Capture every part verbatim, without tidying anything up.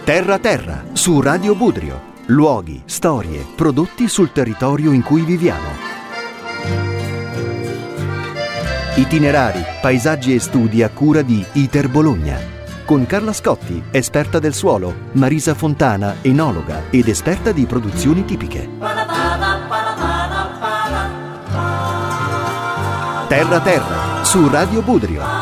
Terra Terra, su Radio Budrio. Luoghi, storie, prodotti sul territorio in cui viviamo. Itinerari, paesaggi e studi a cura di Iter Bologna. Con Carla Scotti, esperta del suolo, Marisa Fontana, enologa ed esperta di produzioni tipiche. Terra Terra, su Radio Budrio.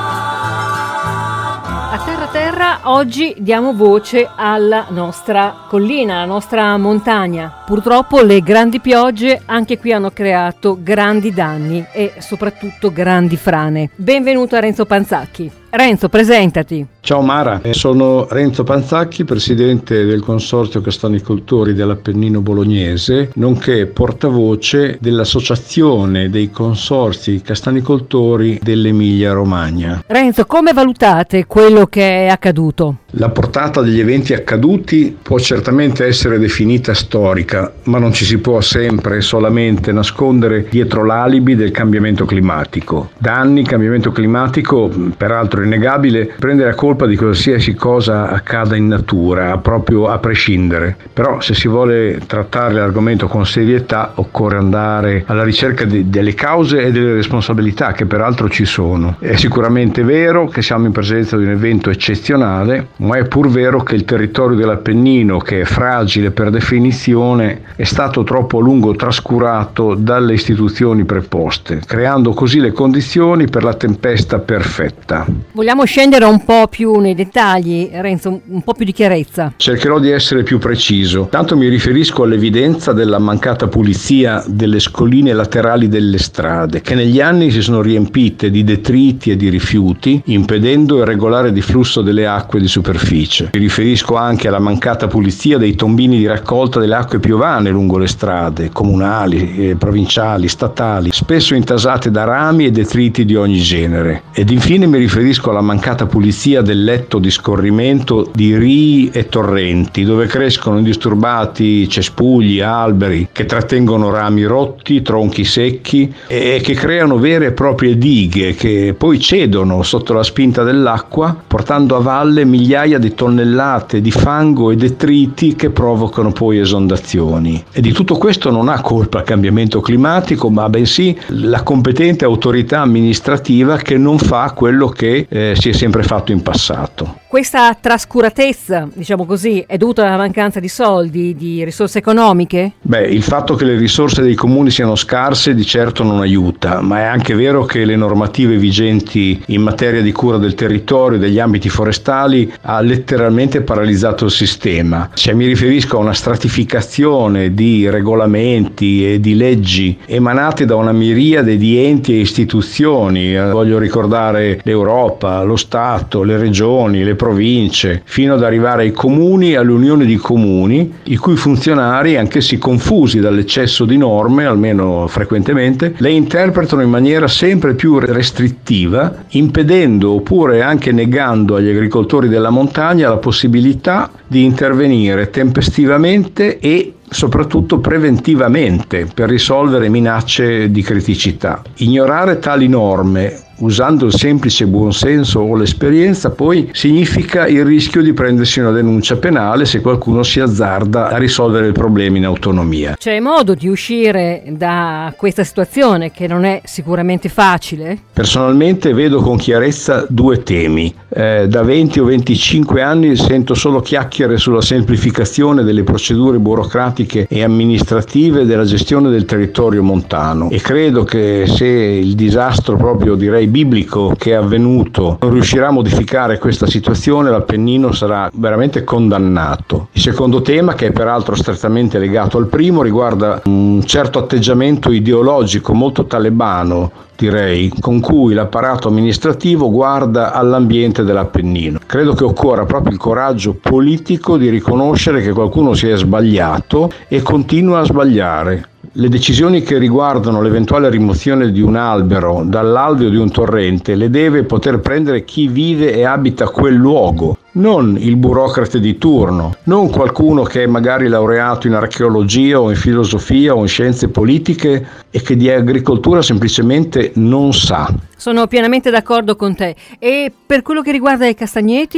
A Terra Terra oggi diamo voce alla nostra collina, alla nostra montagna. Purtroppo le grandi piogge anche qui hanno creato grandi danni e soprattutto grandi frane. Benvenuto a Renzo Panzacchi. Renzo, presentati. Ciao Mara, sono Renzo Panzacchi, presidente del Consorzio Castanicoltori dell'Appennino Bolognese, nonché portavoce dell'Associazione dei Consorzi Castanicoltori dell'Emilia Romagna. Renzo, come valutate quello che è accaduto? La portata degli eventi accaduti può certamente essere definita storica, ma non ci si può sempre e solamente nascondere dietro l'alibi del cambiamento climatico. Da anni il cambiamento climatico, peraltro innegabile, prende la colpa di qualsiasi cosa accada in natura, proprio a prescindere. Però se si vuole trattare l'argomento con serietà occorre andare alla ricerca di, delle cause e delle responsabilità che peraltro ci sono. È sicuramente vero che siamo in presenza di un evento eccezionale, ma è pur vero che il territorio dell'Appennino, che è fragile per definizione, è stato troppo a lungo trascurato dalle istituzioni preposte, creando così le condizioni per la tempesta perfetta. Vogliamo scendere un po' più nei dettagli, Renzo, un po' più di chiarezza. Cercherò di essere più preciso. Tanto mi riferisco all'evidenza della mancata pulizia delle scoline laterali delle strade, che negli anni si sono riempite di detriti e di rifiuti, impedendo il regolare diflusso delle acque di superficie. Mi riferisco anche alla mancata pulizia dei tombini di raccolta delle acque piovane lungo le strade, comunali, eh, provinciali, statali, spesso intasate da rami e detriti di ogni genere. Ed infine mi riferisco alla mancata pulizia del letto di scorrimento di rii e torrenti, dove crescono indisturbati cespugli, alberi che trattengono rami rotti, tronchi secchi e che creano vere e proprie dighe che poi cedono sotto la spinta dell'acqua, portando a valle migliaia di tonnellate di fango e detriti che provocano poi esondazioni. E di tutto questo non ha colpa il cambiamento climatico, ma bensì la competente autorità amministrativa che non fa quello che eh, si è sempre fatto in passato. Questa trascuratezza, diciamo così, è dovuta alla mancanza di soldi, di risorse economiche? Beh, il fatto che le risorse dei comuni siano scarse di certo non aiuta, ma è anche vero che le normative vigenti in materia di cura del territorio e degli ambiti forestali ha letteralmente paralizzato il sistema. Cioè, mi riferisco a una stratificazione di regolamenti e di leggi emanate da una miriade di enti e istituzioni. Voglio ricordare l'Europa, lo Stato, le regioni, le province, fino ad arrivare ai comuni e all'unione di comuni, i cui funzionari, anch'essi confusi dall'eccesso di norme, almeno frequentemente, le interpretano in maniera sempre più restrittiva, impedendo oppure anche negando agli agricoltori della montagna la possibilità di intervenire tempestivamente e soprattutto preventivamente per risolvere minacce di criticità. Ignorare tali norme usando il semplice buonsenso o l'esperienza poi significa il rischio di prendersi una denuncia penale se qualcuno si azzarda a risolvere il problema in autonomia. C'è modo di uscire da questa situazione che non è sicuramente facile? Personalmente vedo con chiarezza due temi. Eh, da venti o venticinque anni sento solo chiacchiere sulla semplificazione delle procedure burocratiche e amministrative della gestione del territorio montano e credo che se il disastro proprio direi biblico che è avvenuto non riuscirà a modificare questa situazione, l'Appennino sarà veramente condannato. Il secondo tema, che è peraltro strettamente legato al primo, riguarda un certo atteggiamento ideologico molto talebano, direi, con cui l'apparato amministrativo guarda all'ambiente dell'Appennino. Credo che occorra proprio il coraggio politico di riconoscere che qualcuno si è sbagliato e continua a sbagliare. Le decisioni che riguardano l'eventuale rimozione di un albero dall'alveo di un torrente le deve poter prendere chi vive e abita quel luogo, non il burocrate di turno, non qualcuno che è magari laureato in archeologia o in filosofia o in scienze politiche e che di agricoltura semplicemente non sa. Sono pienamente d'accordo con te. E per quello che riguarda i castagneti?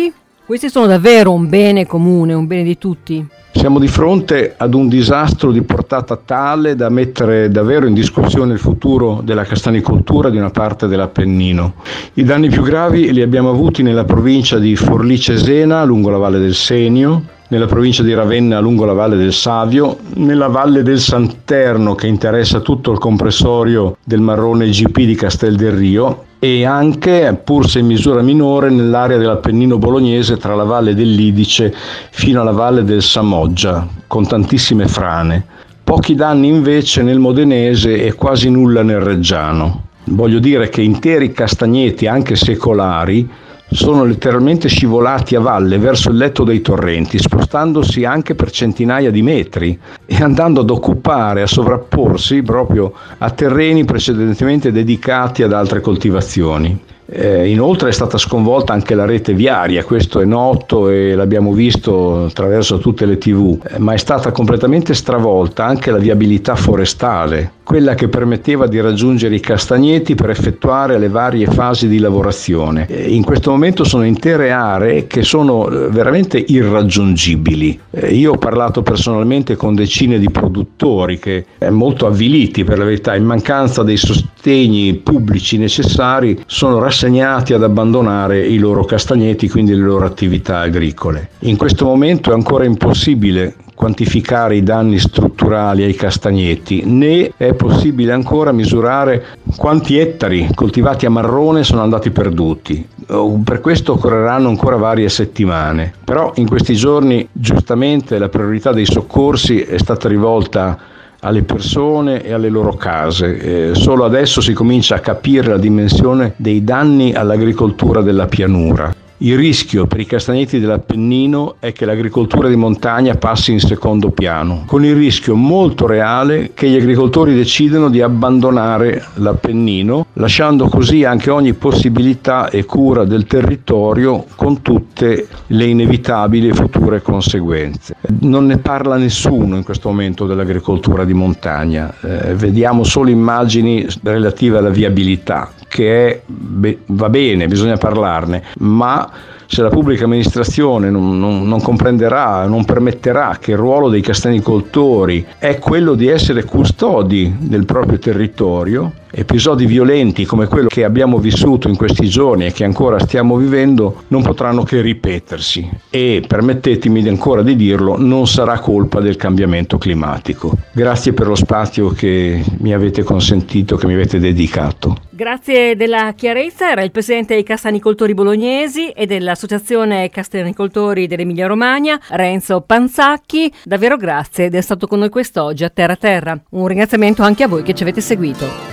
Questi sono davvero un bene comune, un bene di tutti. Siamo di fronte ad un disastro di portata tale da mettere davvero in discussione il futuro della castanicoltura di una parte dell'Appennino. I danni più gravi li abbiamo avuti nella provincia di Forlì Cesena, lungo la Valle del Senio, nella provincia di Ravenna lungo la Valle del Savio, nella Valle del Santerno che interessa tutto il comprensorio del Marrone G P di Castel del Rio, e anche, pur se in misura minore, nell'area dell'Appennino bolognese tra la Valle dell'Idice fino alla Valle del Samoggia, con tantissime frane. Pochi danni invece nel Modenese e quasi nulla nel Reggiano. Voglio dire che interi castagneti, anche secolari, sono letteralmente scivolati a valle verso il letto dei torrenti, spostandosi anche per centinaia di metri e andando ad occupare, a sovrapporsi proprio a terreni precedentemente dedicati ad altre coltivazioni. Eh, inoltre è stata sconvolta anche la rete viaria, questo è noto e l'abbiamo visto attraverso tutte le tivù, eh, ma è stata completamente stravolta anche la viabilità forestale, quella che permetteva di raggiungere i castagneti per effettuare le varie fasi di lavorazione. Eh, in questo momento sono intere aree che sono veramente irraggiungibili. Eh, io ho parlato personalmente con decine di produttori che, eh, molto avviliti per la verità, in mancanza dei sostegni pubblici necessari, sono rassegnati ad abbandonare i loro castagneti, quindi le loro attività agricole. In questo momento è ancora impossibile quantificare i danni strutturali ai castagneti, né è possibile ancora misurare quanti ettari coltivati a marrone sono andati perduti. Per questo occorreranno ancora varie settimane, però in questi giorni giustamente la priorità dei soccorsi è stata rivolta alle persone e alle loro case. Eh, solo adesso si comincia a capire la dimensione dei danni all'agricoltura della pianura. Il rischio per i castagneti dell'Appennino è che l'agricoltura di montagna passi in secondo piano, con il rischio molto reale che gli agricoltori decidano di abbandonare l'Appennino, lasciando così anche ogni possibilità e cura del territorio con tutte le inevitabili future conseguenze. Non ne parla nessuno in questo momento dell'agricoltura di montagna, eh, vediamo solo immagini relative alla viabilità, che è, beh, va bene, bisogna parlarne, ma se la pubblica amministrazione non, non, non comprenderà, non permetterà che il ruolo dei castanicoltori è quello di essere custodi del proprio territorio, episodi violenti come quello che abbiamo vissuto in questi giorni e che ancora stiamo vivendo non potranno che ripetersi e, permettetemi ancora di dirlo, non sarà colpa del cambiamento climatico. Grazie per lo spazio che mi avete consentito, che mi avete dedicato. Grazie della chiarezza, era il presidente dei castanicoltori bolognesi e dell'Associazione Castanicoltori dell'Emilia Romagna, Renzo Panzacchi. Davvero grazie ed è stato con noi quest'oggi a Terra Terra. Un ringraziamento anche a voi che ci avete seguito.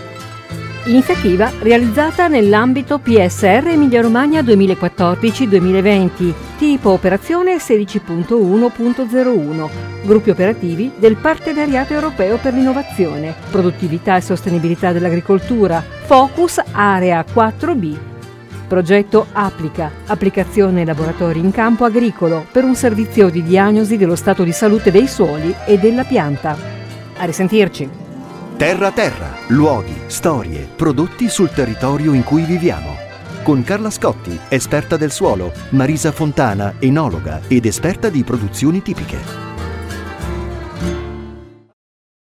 Iniziativa realizzata nell'ambito P S R Emilia Romagna duemilaquattordici duemilaventi, tipo operazione sedici punto uno punto zero uno, gruppi operativi del Partenariato Europeo per l'Innovazione, Produttività e Sostenibilità dell'Agricoltura, Focus Area quattro B. Progetto Applica, applicazione e laboratori in campo agricolo per un servizio di diagnosi dello stato di salute dei suoli e della pianta. A risentirci. Terra Terra, luoghi, storie, prodotti sul territorio in cui viviamo. Con Carla Scotti, esperta del suolo, Marisa Fontana, enologa ed esperta di produzioni tipiche.